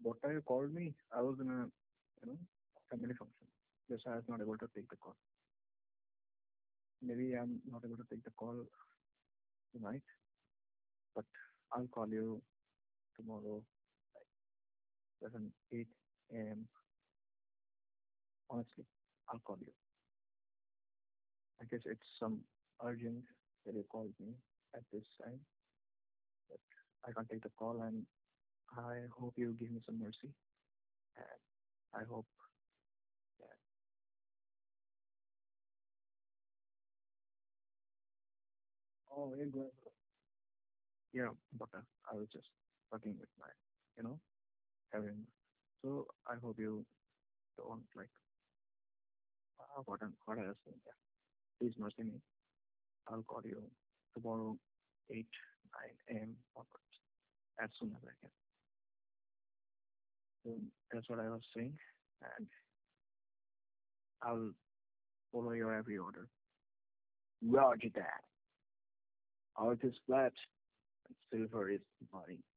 what time you called me? I was in a, family function. Yes, I was not able to take the call. Maybe I'm not able to take the call tonight, but I'll call you tomorrow, like 8 a.m. Honestly, I'll call you. I guess it's some urgent that you called me at this time, but I can't take the call, and I hope you give me some mercy, and I hope that. Oh, you're good. Yeah, but I was just talking with my, you know, having. So I hope you don't like what I was saying. Yeah, please mercy me. I'll call you tomorrow, 8, 9 a.m. onwards, as soon as I can. So that's what I was saying, and I'll follow your every order. Roger that. Art is flat, and silver is money.